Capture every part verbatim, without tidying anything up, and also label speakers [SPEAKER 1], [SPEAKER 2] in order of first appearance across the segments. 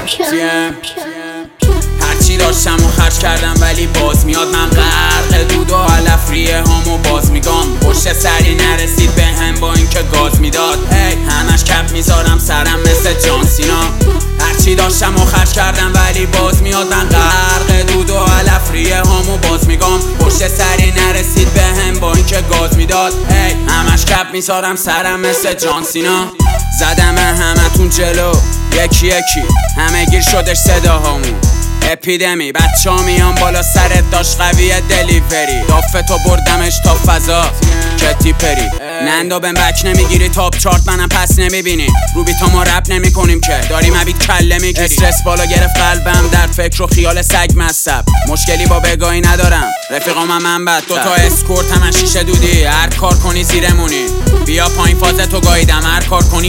[SPEAKER 1] هرچی داشتم و خرج کردم ولی باز میاد. من غرق دود و علف ریه هامو باز میگم. پشت سری نرسید به هم با اینکه گاز میداد. هی همش کپ میذارم سرم مثل جان سینا. هرچی داشتم و خرج کردم ولی باز میاد. من غرق دود و علف ریه هامو باز میگم. پشت سری نرسید به هم با اینکه گاز میداد. هی همش کپ میذارم سرم مثل جان سینا. زدم همتون جلو یکی یکی، همه گیر شدش صداهامون. اپیدمی بچه ها میان بالا سرت داشت قویه دلیوری. دافتو بردمش تا فضا کتی پری. نندو بهم بک نمیگیری تاپ چارت منم پس نمیبینی. رو بیتا ما رپ نمی کنیم که داریم عبید کله میگیری. استرس بالا گرفت قلبم در فکر و خیال سگ مصب. مشکلی با بگاهی ندارم رفیقام هم من بد. دوتا اسکورت هم شیشه دودی هر کار کنی زیرمونی. بیا پایین فازتو گاییدم هر کار کنی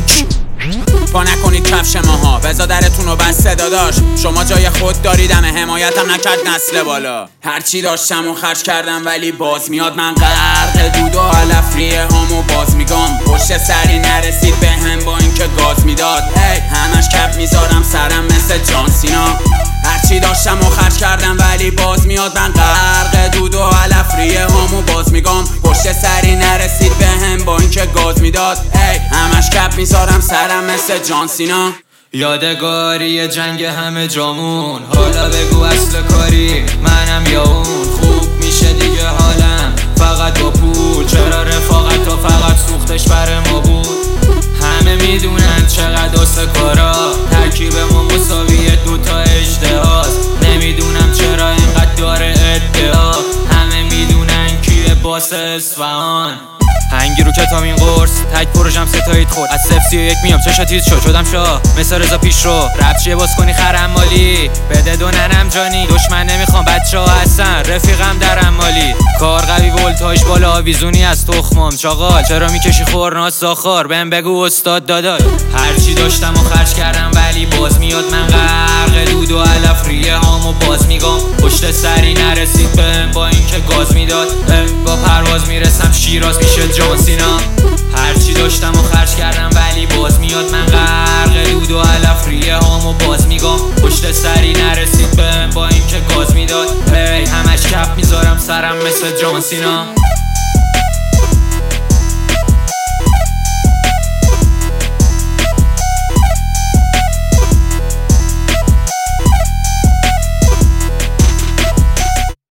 [SPEAKER 1] پا نکنید کفش ماها. بزا درتون رو بسته داداش شما جای خود داریدم. حمایتم نکرد نسل بالا. هرچی داشتم و خرج کردم ولی باز میاد. من غرق دود و علف ریه هامو باز میگم. پشت سری نرسید به هم با اینکه گاز میداد. هی همش کپ میذارم سرم مثل جان سینا. هرچی داشتم و خرج کردم ولی باز میاد. من غرق دود و علف ریه هامو باز میگم. پشت سری نرسید به هم با اینکه گاز میداد. هی همش کپ میذارم سرم مثل جان سینا.
[SPEAKER 2] یادگاری جنگ همه جامون. حالا بگو اصل کاری منم یا اون. خوب میشه دیگه حالم فقط با پول. چرا رفاقت ها فقط سوختش بر ما بود. همه میدونن چقدر آسه کارا. ترکیبمون مساویه دوتا اجتهاست. نمیدونم چرا اینقدر داره ادعا. همه میدونن کیه باس اصفهان. هنگی رو کتامین قرص تک پروژم ستایید خورد. از صفر سی و یک میام چشا تیز شد شدم شاه مثل رضا پیش رو. رپ چیه باز کنی خرم مالی بده دو ننم جانی. دشمن نمیخوام بچه ها هستن رفیقم درم مالی. کار قوی ولتاژ بالا آویزونی از تخمم چاقال. چرا میکشی خورناس زاخار بهم بگو استاد داداش. هرچی داشتم و خرج کردم ولی باز میاد. من غرق دود و علف ریه هامو باز میگم. پشت سری نرسید بهم با اینکه گاز میداد. با پرواز میرسم شیراز میشه جان سینا. هرچی داشتم و خرج کردم ولی باز میاد. من غرق دود و علف ریه هامو باز میگم. پشت سری نرسید بهم با اینکه گاز میداد. هی همش کپ میذارم سرم مثل جان سینا.